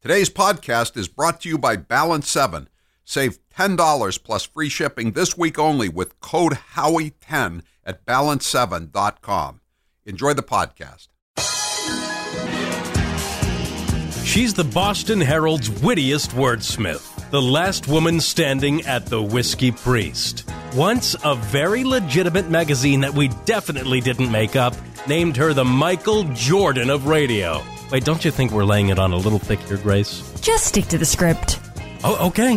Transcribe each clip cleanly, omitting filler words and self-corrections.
Today's podcast is brought to you by Balance 7. Save $10 plus free shipping this week only with code Howie10 at balance7.com. Enjoy the podcast. She's the Boston Herald's wittiest wordsmith, the last woman standing at the Whiskey Priest. Once a very legitimate magazine that we definitely didn't make up named her the Michael Jordan of radio. Wait, don't you think we're laying it on a little thick here, Grace? Just stick to the script. Oh, okay.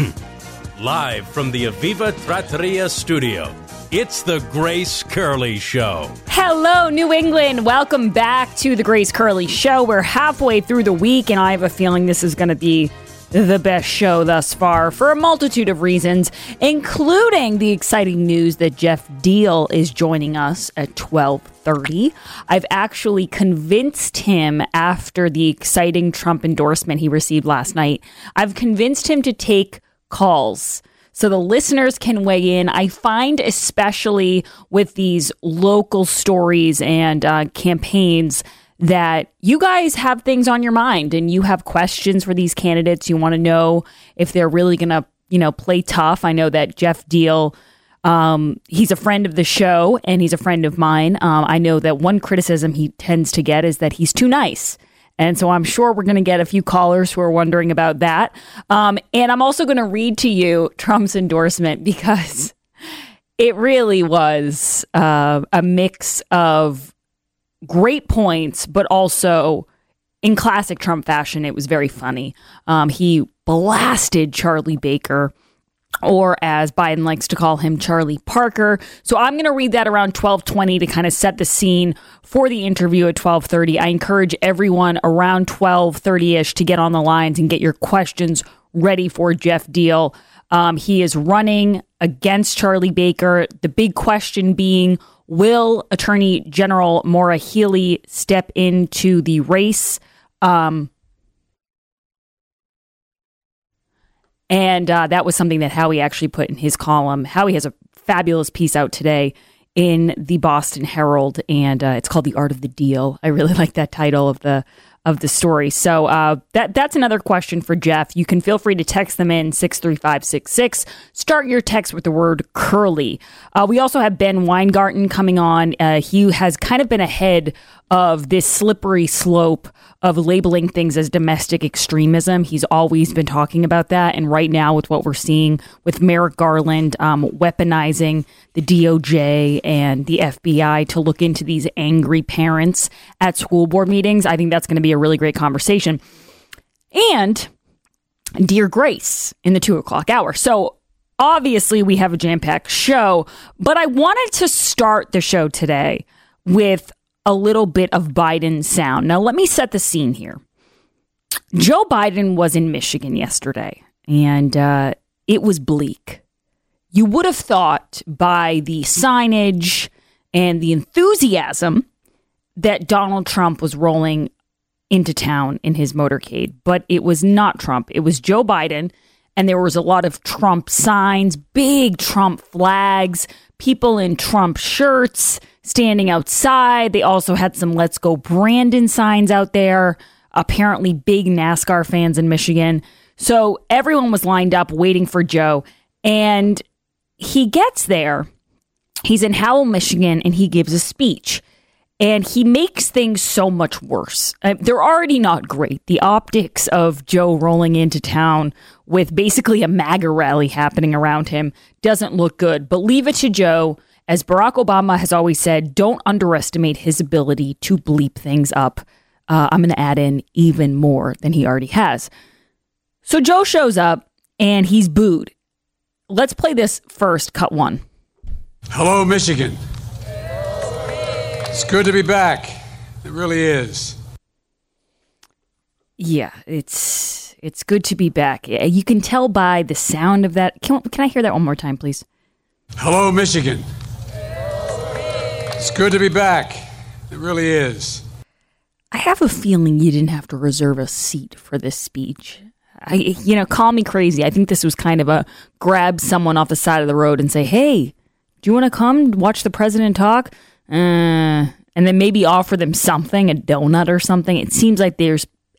Live from the Aviva Trattoria studio, it's the Grace Curley Show. Hello, New England. Welcome back to the Grace Curley Show. We're halfway through the week, and I have a feeling this is going to be the best show thus far for a multitude of reasons, including the exciting news that Jeff Diehl is joining us at 12:30. I've actually convinced him, after the exciting Trump endorsement he received last night, I've convinced him to take calls so the listeners can weigh in. I find, especially with these local stories and campaigns, that you guys have things on your mind and you have questions for these candidates. You want to know if they're really going to, play tough. I know that Jeff Diehl, he's a friend of the show and he's a friend of mine. I know that one criticism he tends to get is that he's too nice. And so I'm sure we're going to get a few callers who are wondering about that. And I'm also going to read to you Trump's endorsement because it really was a mix of great points, but also in classic Trump fashion, it was very funny. He blasted Charlie Baker, or as Biden likes to call him, Charlie Parker. So I'm going to read that around 12:20 to kind of set the scene for the interview at 12:30. I encourage everyone around 12:30-ish to get on the lines and get your questions ready for Jeff Diehl. He is running against Charlie Baker. The big question being, will Attorney General Maura Healey step into the race? And that was something that Howie actually put in his column. Howie has a fabulous piece out today in the Boston Herald, and it's called The Art of the Deal. I really like that title of the story. So that's another question for Jeff. You can feel free to text them in 63566. Start your text with the word curly. We also have Ben Weingarten coming on. He has kind of been ahead of this slippery slope of labeling things as domestic extremism. He's always been talking about that. And right now, with what we're seeing with Merrick Garland weaponizing the DOJ and the FBI to look into these angry parents at school board meetings, I think that's going to be a really great conversation. And Dear Grace in the 2:00 hour. So obviously we have a jam-packed show, but I wanted to start the show today with a little bit of Biden sound. Now, let me set the scene here. Joe Biden was in Michigan yesterday, and it was bleak. You would have thought by the signage and the enthusiasm that Donald Trump was rolling into town in his motorcade, but it was not Trump. It was Joe Biden, and there was a lot of Trump signs, big Trump flags, people in Trump shirts standing outside. They also had some Let's Go Brandon signs out there, apparently big NASCAR fans in Michigan. So everyone was lined up waiting for Joe, and he gets there. He's in Howell, Michigan, and he gives a speech. And he makes things so much worse. They're already not great. The optics of Joe rolling into town with basically a MAGA rally happening around him doesn't look good. But leave it to Joe. As Barack Obama has always said, don't underestimate his ability to bleep things up. I'm going to add in even more than he already has. So Joe shows up and he's booed. Let's play this first, cut one. Hello, Michigan. It's good to be back. It really is. Yeah, it's good to be back. You can tell by the sound of that. Can I hear that one more time, please? Hello, Michigan. It's good to be back. It really is. I have a feeling you didn't have to reserve a seat for this speech. Call me crazy. I think this was kind of a grab someone off the side of the road and say, hey, do you want to come watch the president talk? And then maybe offer them something, a donut or something. It seems like there's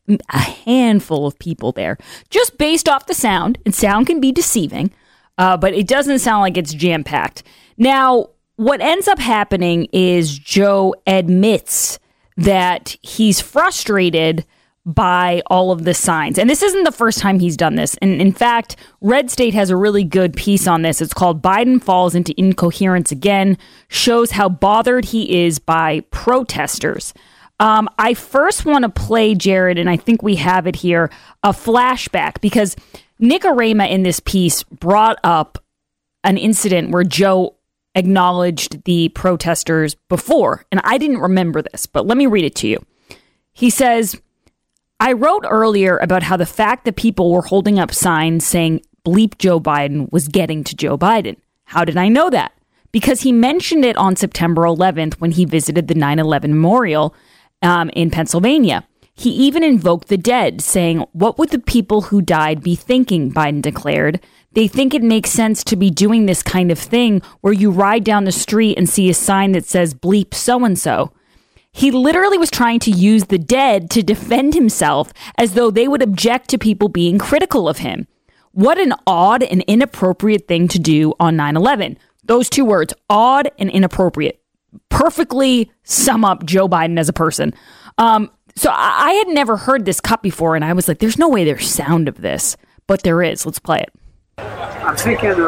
a handful of people there, just based off the sound. And sound can be deceiving, but it doesn't sound like it's jam-packed. Now, what ends up happening is Joe admits that he's frustrated by all of the signs. And this isn't the first time he's done this. And in fact, Red State has a really good piece on this. It's called Biden Falls into Incoherence Again, shows how bothered he is by protesters. I first want to play, Jared, and I think we have it here, a flashback, because Nick Arema in this piece brought up an incident where Joe acknowledged the protesters before. And I didn't remember this, but let me read it to you. He says, I wrote earlier about how the fact that people were holding up signs saying bleep Joe Biden was getting to Joe Biden. How did I know that? Because he mentioned it on September 11th when he visited the 9/11 memorial in Pennsylvania. He even invoked the dead, saying, what would the people who died be thinking, Biden declared. They think it makes sense to be doing this kind of thing where you ride down the street and see a sign that says bleep so-and-so. He literally was trying to use the dead to defend himself as though they would object to people being critical of him. What an odd and inappropriate thing to do on 9/11. Those two words, odd and inappropriate, perfectly sum up Joe Biden as a person. So I had never heard this cut before, and I was like, there's no way there's sound of this. But there is. Let's play it. I'm thinking of,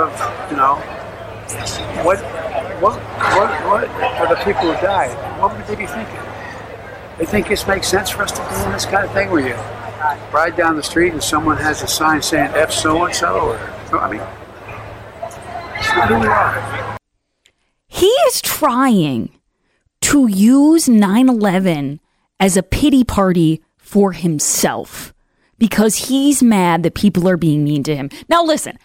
what are the people who died? What would they be thinking? They think this makes sense for us to do this kind of thing where you ride down the street and someone has a sign saying F so-and-so, or, it's not who we are. He is trying to use 9/11 as a pity party for himself because he's mad that people are being mean to him. Now, listen,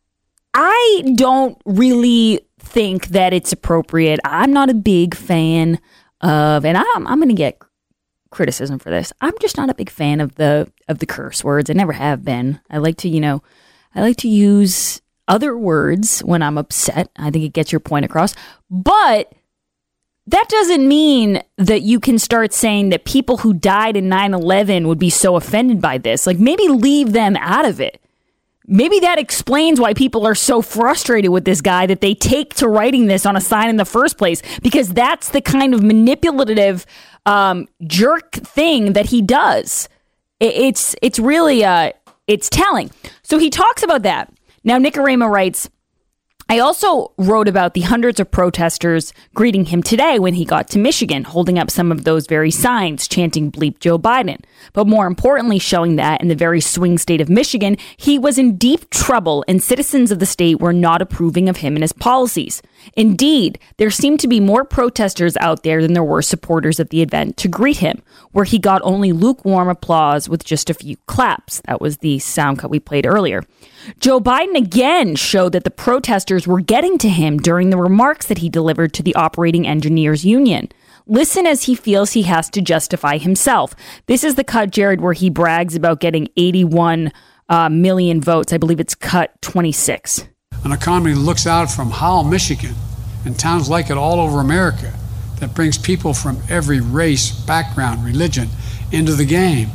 I don't really think that it's appropriate. I'm not a big fan of, and I'm going to get criticism for this. I'm just not a big fan of the curse words. I never have been. I like to use other words when I'm upset. I think it gets your point across. But that doesn't mean that you can start saying that people who died in 9/11 would be so offended by this. Like, maybe leave them out of it. Maybe that explains why people are so frustrated with this guy that they take to writing this on a sign in the first place, because that's the kind of manipulative jerk thing that he does. It's really it's telling. So he talks about that. Now, Nick Arema writes, I also wrote about the hundreds of protesters greeting him today when he got to Michigan, holding up some of those very signs, chanting bleep Joe Biden. But more importantly, showing that in the very swing state of Michigan, he was in deep trouble and citizens of the state were not approving of him and his policies. Indeed, there seemed to be more protesters out there than there were supporters at the event to greet him, where he got only lukewarm applause with just a few claps. That was the sound cut we played earlier. Joe Biden again showed that the protesters were getting to him during the remarks that he delivered to the Operating Engineers Union. Listen as he feels he has to justify himself. This is the cut, Jared, where he brags about getting 81 million votes. I believe it's cut 26. An economy that looks out from Howell, Michigan, and towns like it all over America, that brings people from every race, background, religion into the game.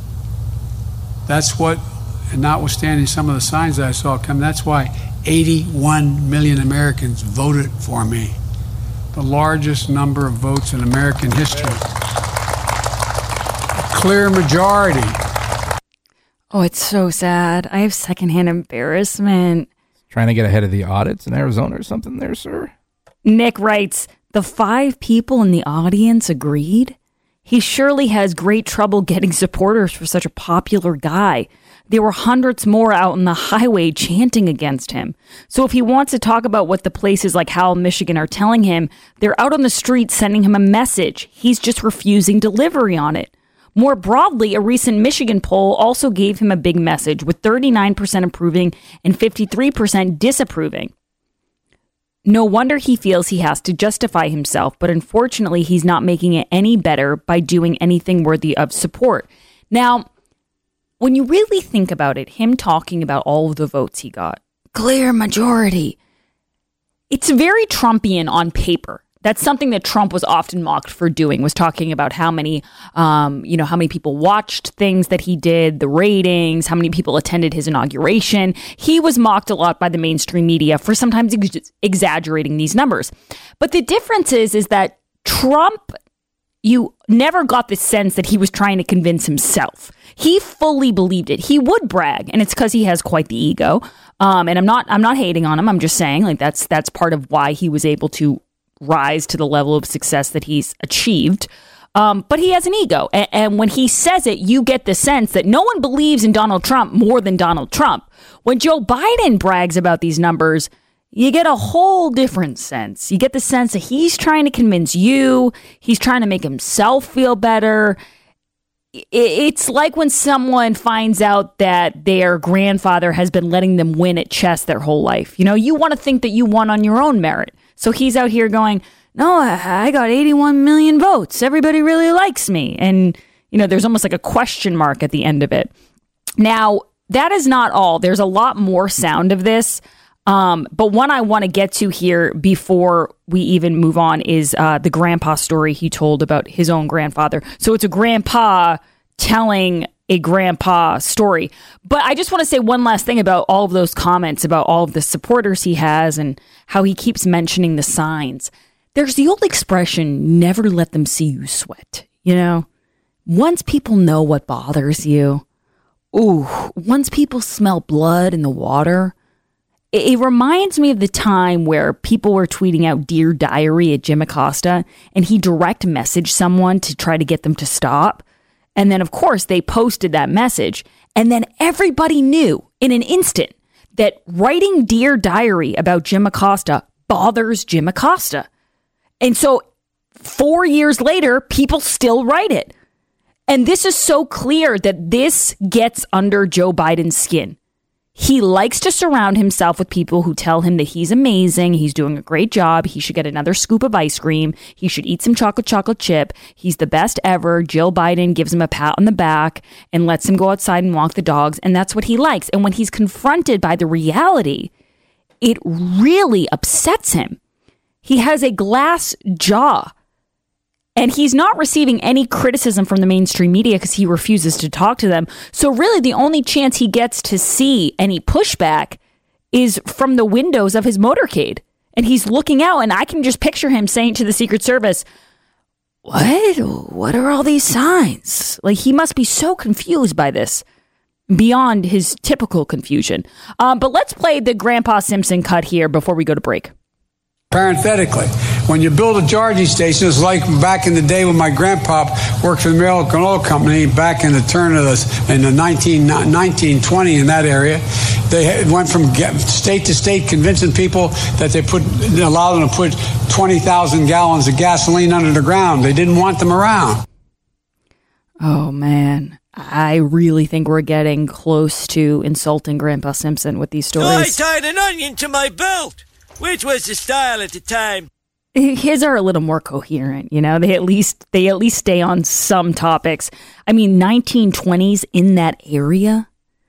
That's what, and notwithstanding some of the signs that I saw come, that's why 81 million Americans voted for me. The largest number of votes in American history. A clear majority. Oh, it's so sad. I have secondhand embarrassment. Trying to get ahead of the audits in Arizona or something there, sir? Nick writes, the 5 people in the audience agreed? He surely has great trouble getting supporters for such a popular guy. There were hundreds more out on the highway chanting against him. So if he wants to talk about what the places like Howell, Michigan are telling him, they're out on the street sending him a message. He's just refusing delivery on it. More broadly, a recent Michigan poll also gave him a big message, with 39% approving and 53% disapproving. No wonder he feels he has to justify himself, but unfortunately, he's not making it any better by doing anything worthy of support. Now, when you really think about it, him talking about all of the votes he got, clear majority, it's very Trumpian on paper. That's something that Trump was often mocked for doing, was talking about how many people watched things that he did, the ratings, how many people attended his inauguration. He was mocked a lot by the mainstream media for sometimes exaggerating these numbers. But the difference is that Trump, you never got the sense that he was trying to convince himself. He fully believed it. He would brag, and it's because he has quite the ego. And I'm not hating on him. I'm just saying, like, that's part of why he was able to rise to the level of success that he's achieved. But he has an ego. And when he says it, you get the sense that no one believes in Donald Trump more than Donald Trump. When Joe Biden brags about these numbers, you get a whole different sense. You get the sense that he's trying to convince you. He's trying to make himself feel better. It's like when someone finds out that their grandfather has been letting them win at chess their whole life. You know, you want to think that you won on your own merit. So he's out here going, no, I got 81 million votes. Everybody really likes me. And, you know, there's almost like a question mark at the end of it. Now, that is not all. There's a lot more sound of this. But one I want to get to here before we even move on is the grandpa story he told about his own grandfather. So it's a grandpa telling a grandpa story. But I just want to say one last thing about all of those comments about all of the supporters he has and how he keeps mentioning the signs. There's the old expression, never let them see you sweat. You know, once people know what bothers you, once people smell blood in the water, it reminds me of the time where people were tweeting out Dear Diary at Jim Acosta, and he direct messaged someone to try to get them to stop. And then, of course, they posted that message. And then everybody knew in an instant that writing Dear Diary about Jim Acosta bothers Jim Acosta. And so 4 years later, people still write it. And this is so clear that this gets under Joe Biden's skin. He likes to surround himself with people who tell him that he's amazing, he's doing a great job, he should get another scoop of ice cream, he should eat some chocolate chip, he's the best ever. Jill Biden gives him a pat on the back and lets him go outside and walk the dogs, and that's what he likes. And when he's confronted by the reality, it really upsets him. He has a glass jaw. And he's not receiving any criticism from the mainstream media because he refuses to talk to them. So really the only chance he gets to see any pushback is from the windows of his motorcade. And he's looking out, and I can just picture him saying to the Secret Service, What are all these signs? Like, he must be so confused by this, beyond his typical confusion. But let's play the Grandpa Simpson cut here before we go to break. Parenthetically, when you build a charging station, it's like back in the day when my grandpa worked for the American Oil Company back in the turn of in the 1920 in that area. They went from state to state convincing people that they allowed them to put 20,000 gallons of gasoline under the ground. They didn't want them around. Oh, man. I really think we're getting close to insulting Grandpa Simpson with these stories. I tied an onion to my belt, which was the style at the time. His are a little more coherent, you know. They at least stay on some topics. I mean, 1920s in that area.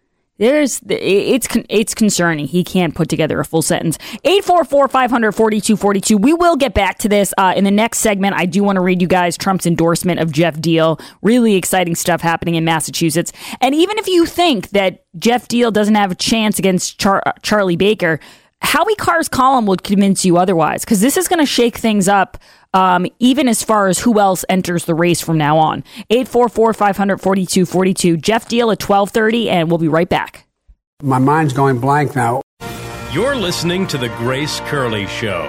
It's concerning. He can't put together a full sentence. 844-500-4242. We will get back to this in the next segment. I do want to read you guys Trump's endorsement of Jeff Deal. Really exciting stuff happening in Massachusetts. And even if you think that Jeff Deal doesn't have a chance against Charlie Baker, Howie Carr's column would convince you otherwise, because this is going to shake things up, even as far as who else enters the race from now on. 844-500-4242. Jeff Deal at 12:30, and we'll be right back. My mind's going blank now. You're listening to The Grace Curley Show.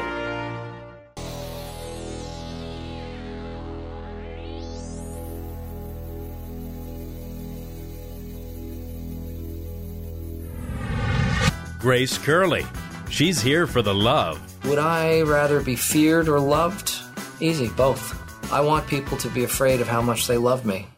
Grace Curley. She's here for the love. Would I rather be feared or loved? Easy, both. I want people to be afraid of how much they love me.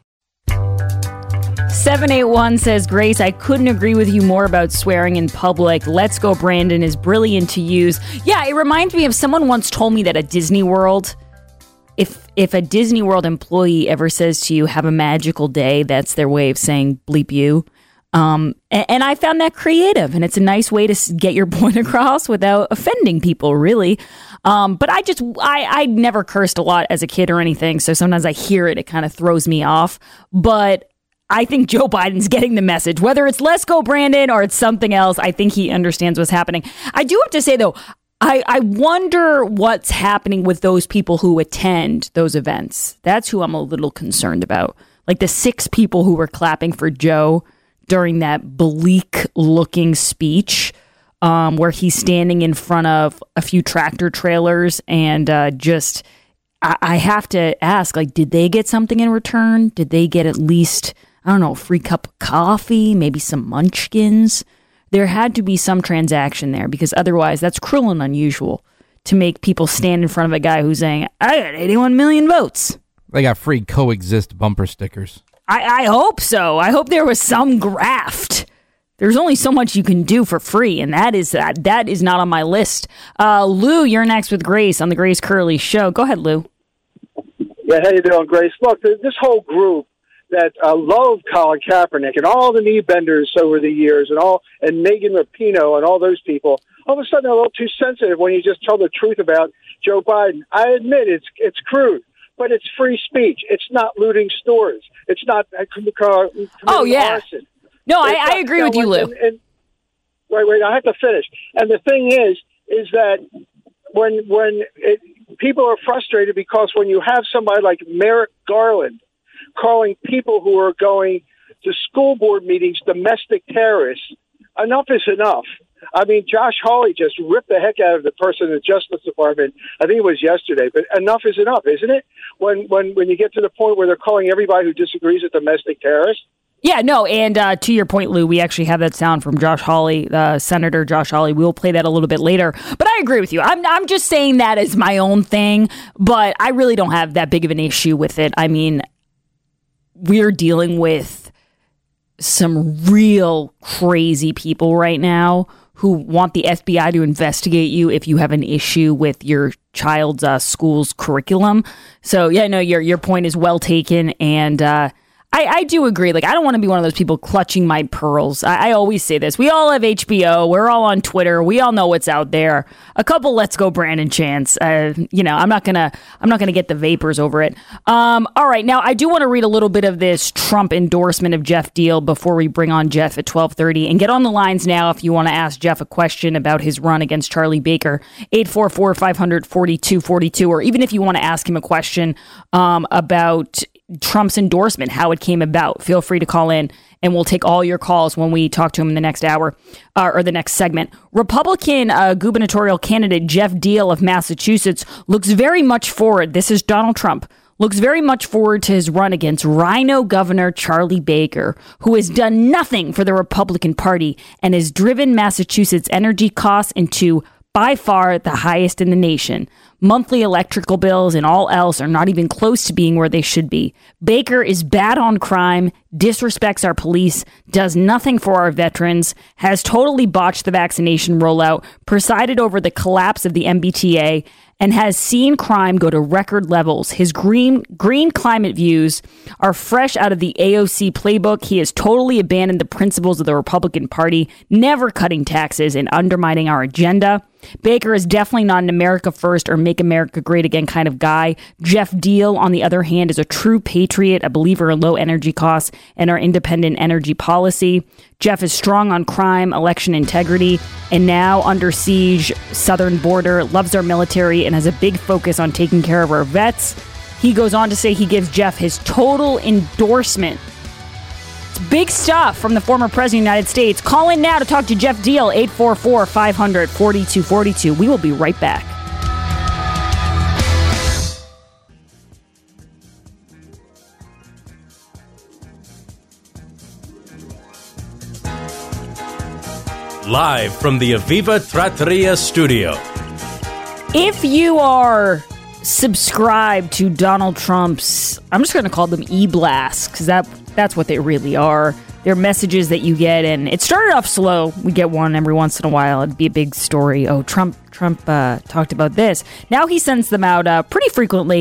781 says, Grace, I couldn't agree with you more about swearing in public. Let's Go Brandon is brilliant to use. Yeah, it reminds me of someone once told me that at Disney World, if a Disney World employee ever says to you, have a magical day, that's their way of saying bleep you. And I found that creative, and it's a nice way to get your point across without offending people, really. But I never cursed a lot as a kid or anything, so sometimes I hear it kind of throws me off. But I think Joe Biden's getting the message, whether it's let's go Brandon or it's something else. I think he understands what's happening. I do have to say, though, I wonder what's happening with those people who attend those events. That's who I'm a little concerned about. Like the 6 people who were clapping for Joe during that bleak-looking speech where he's standing in front of a few tractor trailers and I have to ask, like, did they get something in return? Did they get at least, I don't know, a free cup of coffee, maybe some munchkins? There had to be some transaction there because otherwise that's cruel and unusual to make people stand in front of a guy who's saying, I got 81 million votes. They got free coexist bumper stickers. I hope so. I hope there was some graft. There's only so much you can do for free, and that is not on my list. Lou, you're next with Grace on the Grace Curley Show. Go ahead, Lou. Yeah, how you doing, Grace? Look, this whole group that loved Colin Kaepernick and all the knee benders over the years and Megan Rapinoe and all those people, all of a sudden they're a little too sensitive when you just tell the truth about Joe Biden. I admit it's crude, but it's free speech. It's not looting stores. It's not oh, yeah. arson. No, I agree with you, Lou. Wait, I have to finish. And the thing is that when people are frustrated because when you have somebody like Merrick Garland calling people who are going to school board meetings domestic terrorists, enough is enough. I mean, Josh Hawley just ripped the heck out of the person in the Justice Department. I think it was yesterday, but enough is enough, isn't it? When you get to the point where they're calling everybody who disagrees a domestic terrorist. Yeah, no, and to your point, Lou, we actually have that sound from Josh Hawley, Senator Josh Hawley. We will play that a little bit later. But I agree with you. I'm just saying that as my own thing, but I really don't have that big of an issue with it. I mean, we're dealing with some real crazy people right now who want the FBI to investigate you if you have an issue with your child's school's curriculum. So, yeah, no, your point is well taken, and I do agree. Like, I don't want to be one of those people clutching my pearls. I always say this. We all have HBO. We're all on Twitter. We all know what's out there. A couple Let's Go Brandon chants. I'm not gonna get the vapors over it. All right. Now, I do want to read a little bit of this Trump endorsement of Jeff Deal before we bring on Jeff at 12:30. And get on the lines now if you want to ask Jeff a question about his run against Charlie Baker. 844-500-4242. Or even if you want to ask him a question about Trump's endorsement, how it came about. Feel free to call in, and we'll take all your calls when we talk to him in the next hour or the next segment. Republican gubernatorial candidate Jeff Deal of Massachusetts looks very much forward. This is Donald Trump. Looks very much forward to his run against Rhino Governor Charlie Baker, who has done nothing for the Republican Party and has driven Massachusetts' energy costs into by far the highest in the nation. Monthly electrical bills and all else are not even close to being where they should be. Baker is bad on crime, disrespects our police, does nothing for our veterans, has totally botched the vaccination rollout, presided over the collapse of the MBTA, and has seen crime go to record levels. His green climate views are fresh out of the AOC playbook. He has totally abandoned the principles of the Republican Party, never cutting taxes and undermining our agenda. Baker is definitely not an America First or Make America Great Again kind of guy. Jeff Deal, on the other hand, is a true patriot, a believer in low energy costs and our independent energy policy. Jeff is strong on crime, election integrity, and now under siege southern border, loves our military, and has a big focus on taking care of our vets. He goes on to say he gives Jeff his total endorsement. It's big stuff from the former president of the United States. Call in now to talk to Jeff Deal, 844-500-4242. We will be right back. Live from the Aviva Trattoria studio. If you are subscribed to Donald Trump's, I'm just going to call them e-blasts, because that's what they really are. They're messages that you get, and it started off slow. We get one every once in a while. It'd be a big story. Oh, Trump talked about this. Now he sends them out pretty frequently,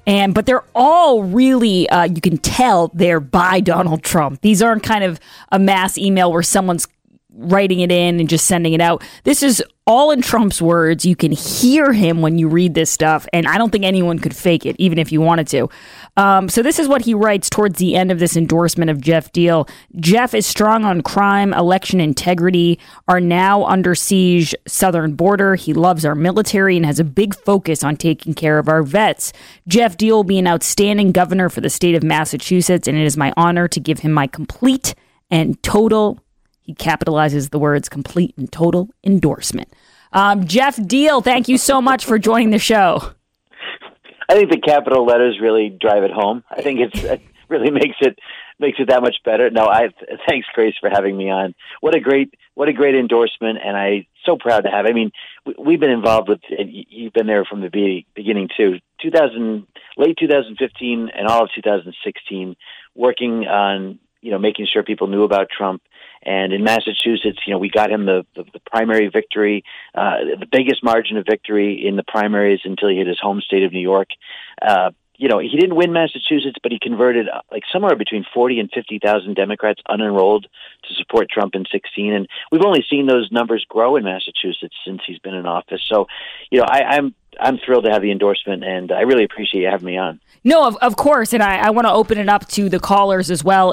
But they're all really, you can tell they're by Donald Trump. These aren't kind of a mass email where someone's writing it in and just sending it out. This is all in Trump's words. You can hear him when you read this stuff, and I don't think anyone could fake it, even if you wanted to. So this is what he writes towards the end of this endorsement of Jeff Diehl. Jeff is strong on crime, election integrity, our now under siege southern border. He loves our military and has a big focus on taking care of our vets. Jeff Diehl will be an outstanding governor for the state of Massachusetts, and it is my honor to give him my complete and total, he capitalizes the words, complete and total endorsement. Jeff Diehl, thank you so much for joining the show. I think the capital letters really drive it home. I think it really makes it that much better. No, thanks, Grace, for having me on. What a great endorsement, and I'm so proud to have. I mean, we've been involved with. You've been there from the beginning too. Late 2015 and all of 2016, working on making sure people knew about Trump. And in Massachusetts, we got him the primary victory, the biggest margin of victory in the primaries until he hit his home state of New York. He didn't win Massachusetts, but he converted somewhere between 40 and 50,000 Democrats unenrolled to support Trump in 2016. And we've only seen those numbers grow in Massachusetts since he's been in office. So, I'm thrilled to have the endorsement, and I really appreciate you having me on. No, of course, and I want to open it up to the callers as well,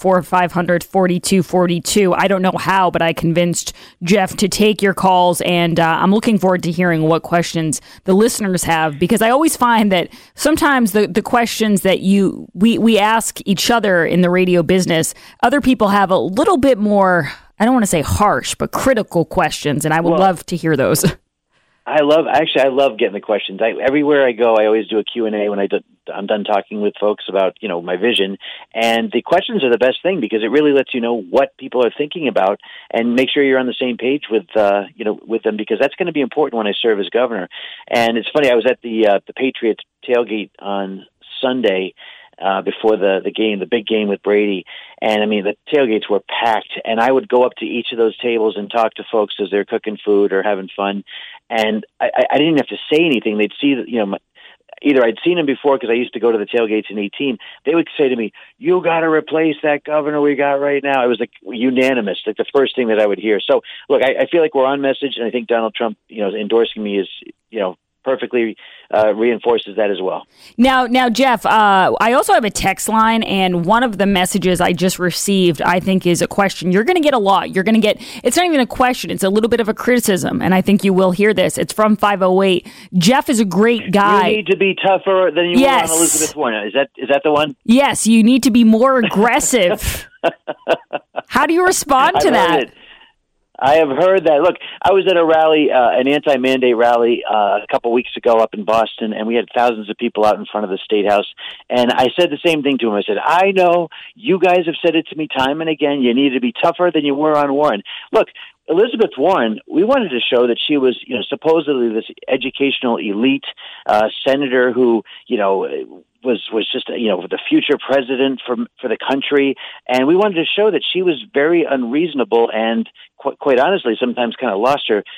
844-500-4242. I don't know how, but I convinced Jeff to take your calls, and I'm looking forward to hearing what questions the listeners have, because I always find that sometimes the questions that we ask each other in the radio business, other people have a little bit more, I don't want to say harsh, but critical questions, and I would love to hear those. I love getting the questions. Everywhere I go, I always do a Q&A when I'm done talking with folks about, my vision. And the questions are the best thing because it really lets you know what people are thinking about and make sure you're on the same page with them, because that's going to be important when I serve as governor. And it's funny, I was at the Patriots tailgate on Sunday before the game, the big game with Brady. And I mean, the tailgates were packed, and I would go up to each of those tables and talk to folks as they're cooking food or having fun. And I didn't have to say anything. They'd see that, either I'd seen them before because I used to go to the tailgates in 18. They would say to me, "You got to replace that governor we got right now." It was unanimous, the first thing that I would hear. So look, I feel like we're on message, and I think Donald Trump, endorsing me is, perfectly reinforces that as well. Now, Jeff, I also have a text line, and one of the messages I just received, I think, is a question. You're going to get a lot. You're going to get, it's not even a question. It's a little bit of a criticism, and I think you will hear this. It's from 508. Jeff is a great guy. You need to be tougher than you were on Elizabeth Warren. Is that the one? Yes, you need to be more aggressive. How do you respond to that? I have heard that. Look, I was at a rally, an anti-mandate rally a couple weeks ago up in Boston, and we had thousands of people out in front of the State House. And I said the same thing to him. I said, I know you guys have said it to me time and again. You need to be tougher than you were on Warren. Look, Elizabeth Warren, we wanted to show that she was, supposedly this educational elite senator who, was just, the future president for the country. And we wanted to show that she was very unreasonable and quite honestly, sometimes kind of lost her,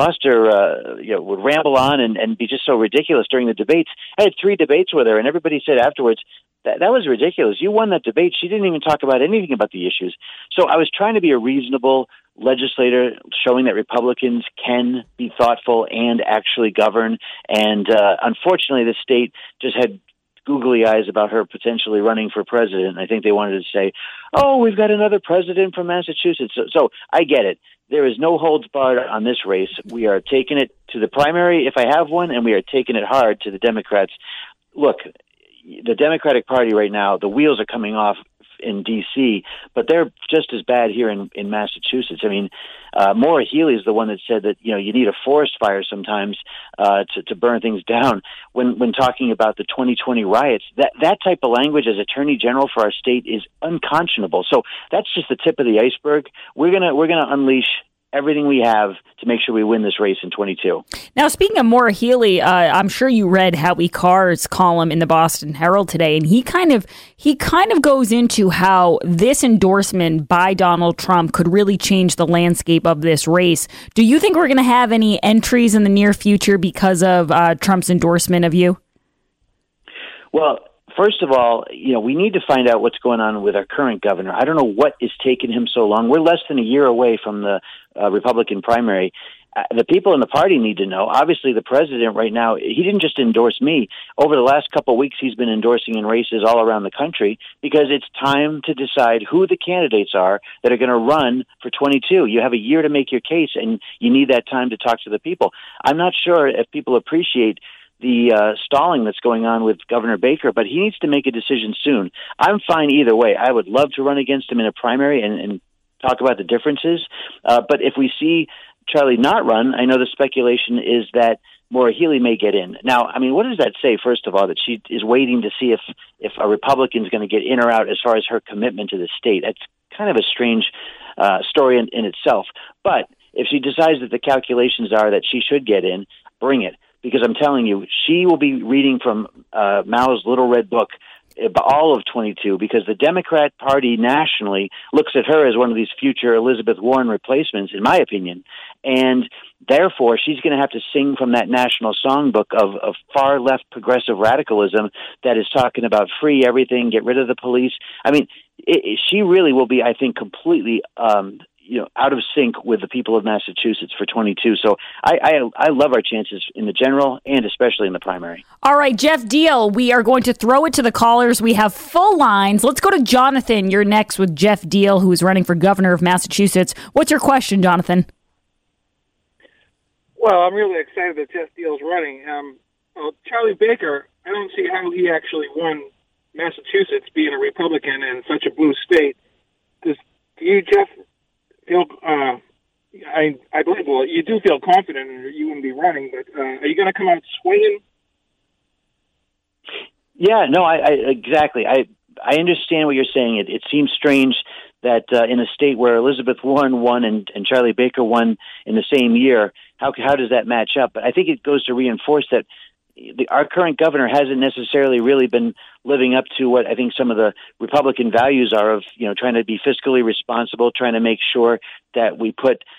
would ramble on and be just so ridiculous during the debates. I had 3 debates with her, and everybody said afterwards, that was ridiculous. You won that debate. She didn't even talk about anything about the issues. So I was trying to be a reasonable legislator, showing that Republicans can be thoughtful and actually govern. And unfortunately, the state just had googly eyes about her potentially running for president. I think they wanted to say, "Oh, we've got another president from Massachusetts." So I get it. There is no holds barred on this race. We are taking it to the primary, if I have one, and we are taking it hard to the Democrats. Look, the Democratic Party right now, the wheels are coming off in D.C., but they're just as bad here in Massachusetts. I mean, Maura Healey is the one that said that, you need a forest fire sometimes to burn things down. When talking about the 2020 riots, that type of language as Attorney General for our state is unconscionable. So that's just the tip of the iceberg. We're gonna unleash everything we have to make sure we win this race in 22. Now, speaking of Maura Healey, I'm sure you read Howie Carr's column in the Boston Herald today, and he kind of goes into how this endorsement by Donald Trump could really change the landscape of this race. Do you think we're going to have any entries in the near future because of Trump's endorsement of you? Well, first of all, we need to find out what's going on with our current governor. I don't know what is taking him so long. We're less than a year away from the Republican primary. The people in the party need to know. Obviously, the president right now, he didn't just endorse me. Over the last couple of weeks, he's been endorsing in races all around the country because it's time to decide who the candidates are that are going to run for 22. You have a year to make your case, and you need that time to talk to the people. I'm not sure if people appreciate the stalling that's going on with Governor Baker, but he needs to make a decision soon. I'm fine either way. I would love to run against him in a primary and talk about the differences. But if we see Charlie not run, I know the speculation is that Maura Healey may get in. Now, I mean, what does that say, first of all, that she is waiting to see if a Republican is going to get in or out as far as her commitment to the state? That's kind of a strange story in itself. But if she decides that the calculations are that she should get in, bring it. Because I'm telling you, she will be reading from Mao's Little Red Book all of 22, because the Democrat Party nationally looks at her as one of these future Elizabeth Warren replacements, in my opinion. And therefore, she's going to have to sing from that national songbook of far left progressive radicalism that is talking about free everything, get rid of the police. I mean, she really will be, I think, completely out of sync with the people of Massachusetts for 22. So I love our chances in the general and especially in the primary. All right, Jeff Deal, we are going to throw it to the callers. We have full lines. Let's go to Jonathan. You're next with Jeff Deal, who is running for governor of Massachusetts. What's your question, Jonathan? Well, I'm really excited that Jeff Deal's running. Charlie Baker, I don't see how he actually won Massachusetts being a Republican in such a blue state. Do you, Jeff, feel, I believe, well, you do feel confident and you wouldn't be running, but are you going to come out swinging? Yeah, no, exactly. I understand what you're saying. It seems strange that in a state where Elizabeth Warren won and Charlie Baker won in the same year, how does that match up? But I think it goes to reinforce that our current governor hasn't necessarily really been living up to what I think some of the Republican values are of, trying to be fiscally responsible, trying to make sure that we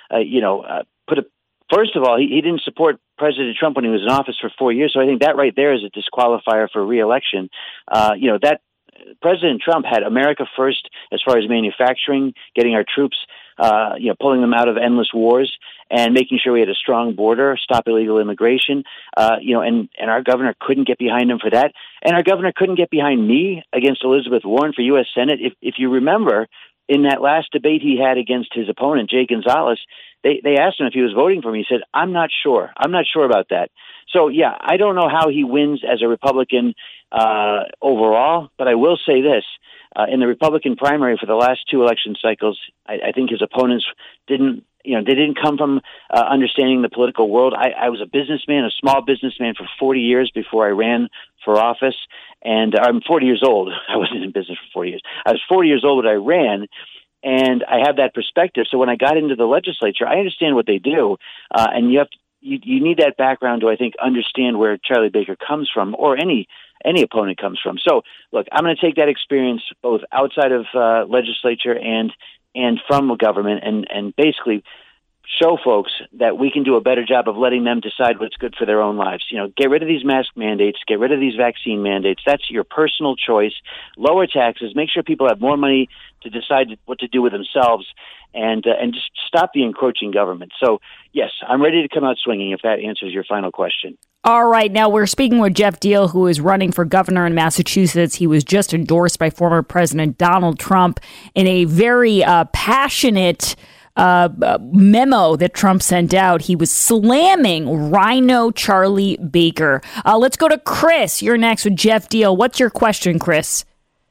first of all, he didn't support President Trump when he was in office for 4 years. So I think that right there is a disqualifier for re-election. That President Trump had America first as far as manufacturing, getting our troops, pulling them out of endless wars, and making sure we had a strong border, stop illegal immigration, and our governor couldn't get behind him for that. And our governor couldn't get behind me against Elizabeth Warren for U.S. Senate. If you remember, in that last debate he had against his opponent, Jay Gonzalez, they asked him if he was voting for me. He said, I'm not sure. I'm not sure about that. So, yeah, I don't know how he wins as a Republican overall, but I will say this. In the Republican primary for the last two election cycles, I think his opponents didn't come from understanding the political world. I was a businessman, a small businessman for 40 years before I ran for office. And I'm 40 years old. I wasn't in business for 40 years. I was 40 years old when I ran. And I have that perspective. So when I got into the legislature, I understand what they do. And you need that background to, I think, understand where Charlie Baker comes from or any opponent comes from. So, look, I'm going to take that experience both outside of legislature and from the government and basically show folks that we can do a better job of letting them decide what's good for their own lives. Get rid of these mask mandates, get rid of these vaccine mandates. That's your personal choice. Lower taxes, make sure people have more money to decide what to do with themselves, and just stop the encroaching government. So, yes, I'm ready to come out swinging if that answers your final question. All right. Now we're speaking with Jeff Deal, who is running for governor in Massachusetts. He was just endorsed by former President Donald Trump in a very passionate memo that Trump sent out. He was slamming Rhino Charlie Baker. Let's go to Chris. You're next with Jeff Deal. What's your question, Chris?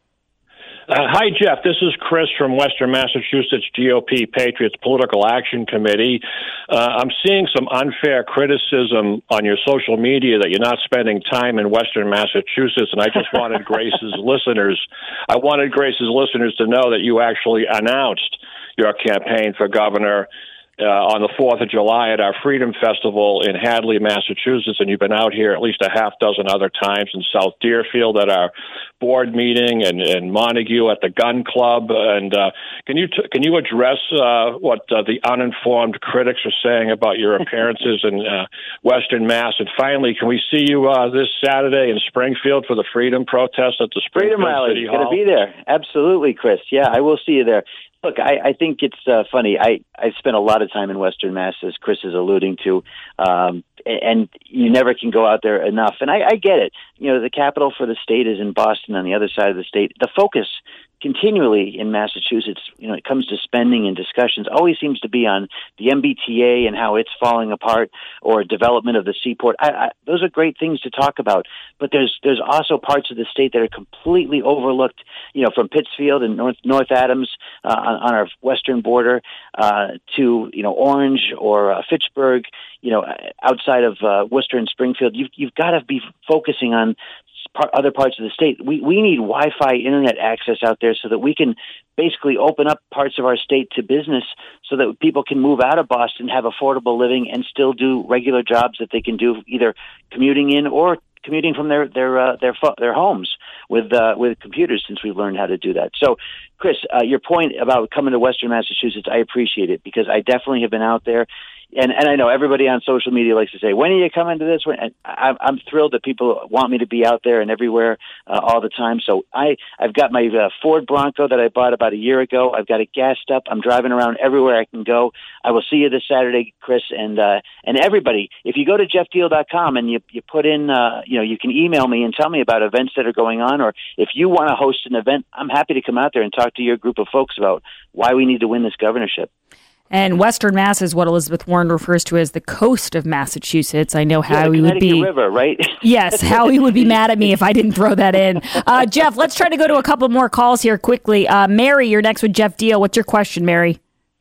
Hi, Jeff. This is Chris from Western Massachusetts GOP Patriots Political Action Committee. I'm seeing some unfair criticism on your social media that you're not spending time in Western Massachusetts, and I just wanted Grace's listeners to know that you actually announced your campaign for governor on the 4th of July at our Freedom Festival in Hadley, Massachusetts, and you've been out here at least a half dozen other times in South Deerfield at our board meeting and Montague at the Gun Club. And can you address what the uninformed critics are saying about your appearances in Western Mass? And finally, can we see you this Saturday in Springfield for the Freedom protest at the Springfield Freedom Rally? City Hall? Going to be there. Absolutely, Chris. Yeah, I will see you there. Look, I think it's funny. I've spent a lot of time in Western Mass, as Chris is alluding to, and you never can go out there enough. And I get it. You know, the capital for the state is in Boston on the other side of the state. The focus continually in Massachusetts, you know, it comes to spending and discussions, always seems to be on the MBTA and how it's falling apart, or development of the seaport. Those are great things to talk about, but there's also parts of the state that are completely overlooked. You know, from Pittsfield and North Adams on our western border to Orange or Fitchburg. You know, outside of Worcester and Springfield, you've got to be focusing on other parts of the state. We need Wi-Fi internet access out there so that we can basically open up parts of our state to business so that people can move out of Boston, have affordable living, and still do regular jobs that they can do either commuting in or commuting from their homes with computers, since we've learned how to do that. So, Chris, your point about coming to Western Massachusetts, I appreciate it, because I definitely have been out there. And I know everybody on social media likes to say, when are you coming to this? And I'm thrilled that people want me to be out there and everywhere all the time. So I've got my Ford Bronco that I bought about a year ago. I've got it gassed up. I'm driving around everywhere I can go. I will see you this Saturday, Chris. And everybody, if you go to jeffdeal.com and you put in, you can email me and tell me about events that are going on. Or if you want to host an event, I'm happy to come out there and talk to your group of folks about why we need to win this governorship. And Western Mass is what Elizabeth Warren refers to as the coast of Massachusetts. I know Howie would be River, right? Yes, Howie would be mad at me if I didn't throw that in. Jeff, let's try to go to a couple more calls here quickly. Mary, you're next with Jeff Deal. What's your question, Mary?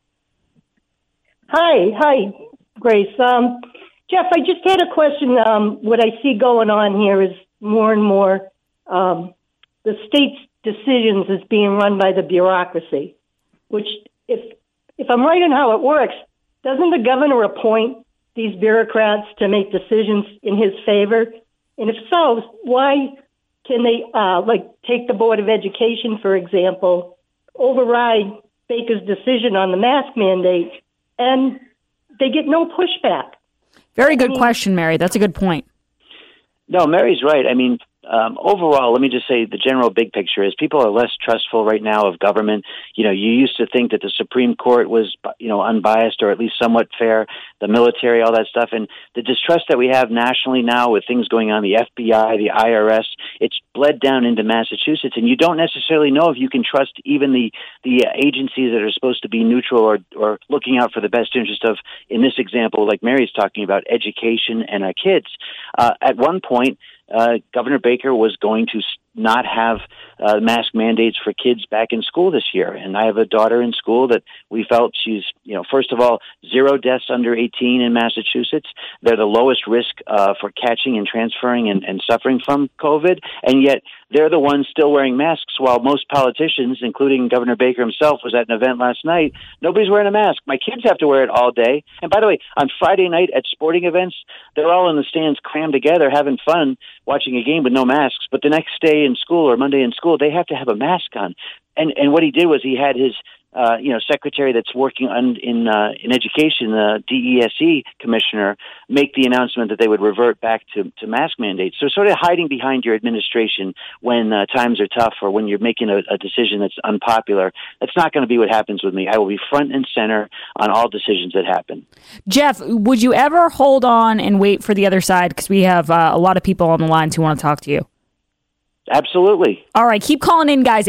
Hi, Grace. Jeff, I just had a question. What I see going on here is more and more the state's decisions is being run by the bureaucracy, which if I'm right on how it works, doesn't the governor appoint these bureaucrats to make decisions in his favor? And if so, why can they, take the Board of Education, for example, override Baker's decision on the mask mandate, and they get no pushback? Very good question, Mary. That's a good point. No, Mary's right. I mean, overall, let me just say the general big picture is people are less trustful right now of government. You know, you used to think that the Supreme Court was, unbiased or at least somewhat fair, the military, all that stuff. And the distrust that we have nationally now with things going on, the FBI, the IRS, it's bled down into Massachusetts. And you don't necessarily know if you can trust even the agencies that are supposed to be neutral or looking out for the best interest of, in this example, like Mary's talking about, education and our kids. At one point, Governor Baker was going to not have mask mandates for kids back in school this year. And I have a daughter in school that we felt she's, first of all, 0 deaths under 18 in Massachusetts. They're the lowest risk for catching and transferring and suffering from COVID. And yet they're the ones still wearing masks, while most politicians, including Governor Baker himself, was at an event last night. Nobody's wearing a mask. My kids have to wear it all day. And by the way, on Friday night at sporting events, they're all in the stands crammed together having fun watching a game with no masks. But the next day in school or Monday in school, they have to have a mask on. And what he did was he had his secretary that's working in education, the DESE commissioner, make the announcement that they would revert back to mask mandates. So sort of hiding behind your administration when times are tough or when you're making a decision that's unpopular, that's not going to be what happens with me. I will be front and center on all decisions that happen. Jeff, would you ever hold on and wait for the other side? Because we have a lot of people on the lines who want to talk to you. Absolutely. All right, keep calling in, guys.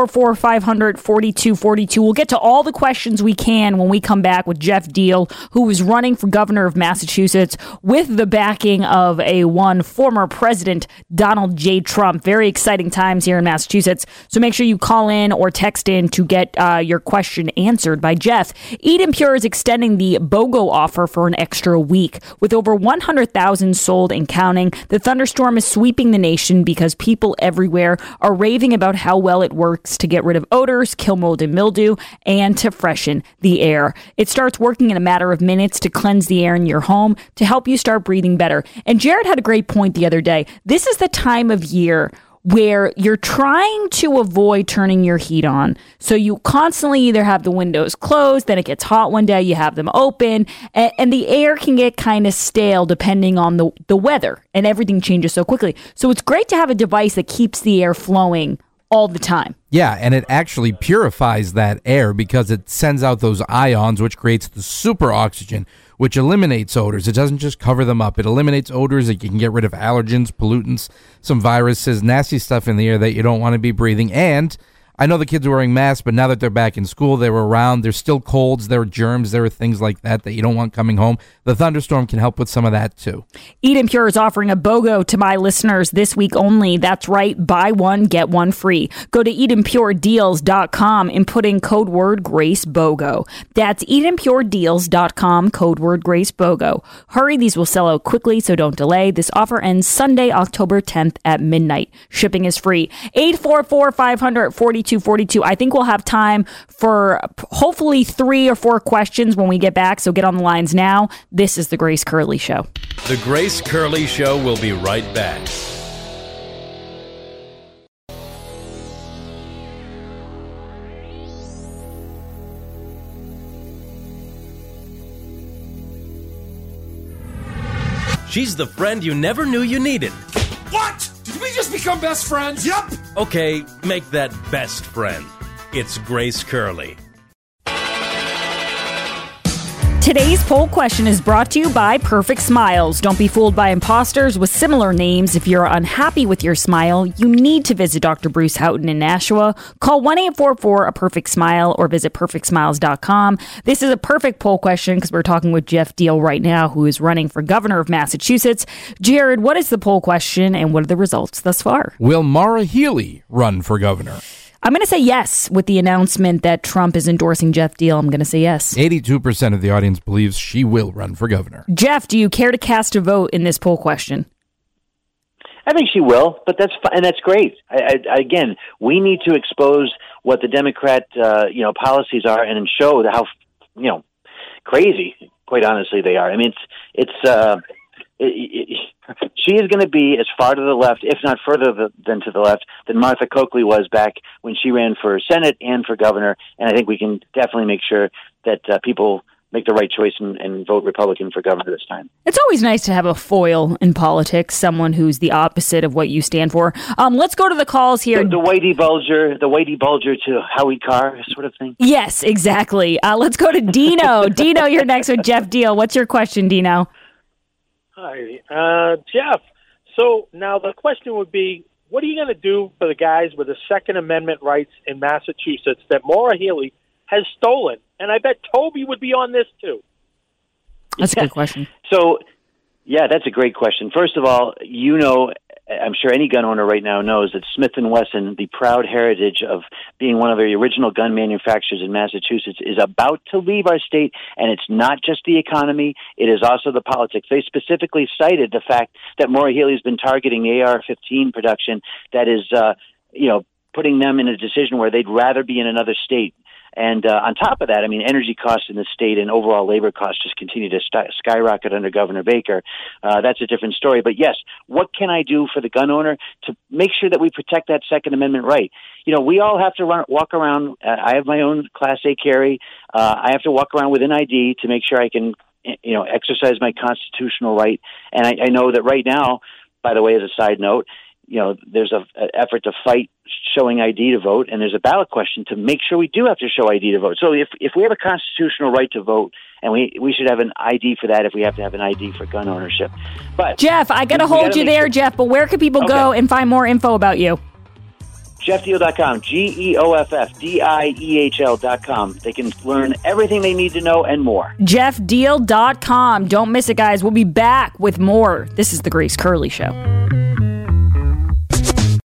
844-500-4242. We'll get to all the questions we can when we come back with Jeff Deal, who is running for governor of Massachusetts with the backing of former President Donald J. Trump. Very exciting times here in Massachusetts. So make sure you call in or text in to get your question answered by Jeff. Eden Pure is extending the BOGO offer for an extra week. With over 100,000 sold and counting, the thunderstorm is sweeping the nation because people everywhere are raving about how well it works to get rid of odors, kill mold and mildew, and to freshen the air. It starts working in a matter of minutes to cleanse the air in your home to help you start breathing better. And Jared had a great point the other day. This is the time of year where you're trying to avoid turning your heat on. So you constantly either have the windows closed, then it gets hot one day, you have them open, and the air can get kind of stale depending on the weather, and everything changes so quickly. So it's great to have a device that keeps the air flowing all the time. Yeah, and it actually purifies that air because it sends out those ions, which creates the super oxygen, which eliminates odors. It doesn't just cover them up. It eliminates odors. It can get rid of allergens, pollutants, some viruses, nasty stuff in the air that you don't want to be breathing. And I know the kids are wearing masks, but now that they're back in school, they were around. There's still colds. There are germs. There are things like that you don't want coming home. The thunderstorm can help with some of that, too. Eden Pure is offering a BOGO to my listeners this week only. That's right. Buy one, get one free. Go to EdenPureDeals.com and put in code word Grace BOGO. That's EdenPureDeals.com, code word Grace BOGO. Hurry, these will sell out quickly, so don't delay. This offer ends Sunday, October 10th at midnight. Shipping is free. 844-500-4242. I think we'll have time for hopefully 3 or 4 questions when we get back, so get on the lines now. This is The Grace Curley Show. The Grace Curley Show will be right back. She's the friend you never knew you needed. What? Did we just become best friends? Yep. Okay, make that best friend. It's Grace Curley. Today's poll question is brought to you by Perfect Smiles. Don't be fooled by imposters with similar names. If you're unhappy with your smile, you need to visit Dr. Bruce Houghton in Nashua. Call 1-844-A-PERFECT-SMILE or visit perfectsmiles.com. This is a perfect poll question because we're talking with Jeff Diehl right now, who is running for governor of Massachusetts. Jared, what is the poll question and what are the results thus far? Will Maura Healey run for governor? I'm going to say yes with the announcement that Trump is endorsing Jeff Diehl. I'm going to say yes. 82% of the audience believes she will run for governor. Jeff, do you care to cast a vote in this poll question? I think she will, but that's fine, and that's great. Again, we need to expose what the Democrat, policies are, and show how, crazy, quite honestly, they are. I mean, she is going to be as far to the left, if not further than to the left, than Martha Coakley was back when she ran for Senate and for governor. And I think we can definitely make sure that people make the right choice and vote Republican for governor this time. It's always nice to have a foil in politics, someone who's the opposite of what you stand for. Let's go to the calls here. The Whitey Bulger to Howie Carr sort of thing. Yes, exactly. Let's go to Dino. Dino, you're next with Jeff Diehl. What's your question, Dino? Hi, Jeff. So now the question would be, what are you going to do for the guys with the Second Amendment rights in Massachusetts that Maura Healey has stolen? And I bet Toby would be on this too. That's a good question. So, yeah, that's a great question. First of all, I'm sure any gun owner right now knows that Smith & Wesson, the proud heritage of being one of the original gun manufacturers in Massachusetts, is about to leave our state, and it's not just the economy, it is also the politics. They specifically cited the fact that Maura Healey's been targeting AR-15 production that is, putting them in a decision where they'd rather be in another state. And on top of that, I mean, energy costs in the state and overall labor costs just continue to skyrocket under Governor Baker. That's a different story. But yes, what can I do for the gun owner to make sure that we protect that Second Amendment right? We all have to walk around. I have my own Class A carry. I have to walk around with an ID to make sure I can, exercise my constitutional right. And I know that right now, by the way, as a side note, there's an effort to fight showing ID to vote, and there's a ballot question to make sure we do have to show ID to vote. So if we have a constitutional right to vote, and we should have an ID for that if we have to have an ID for gun ownership. But Jeff, I got to hold you there, Jeff, but where can people go and find more info about you? JeffDiehl.com, GeoffDiehl.com. They can learn everything they need to know and more. JeffDiehl.com. Don't miss it, guys. We'll be back with more. This is The Grace Curley Show.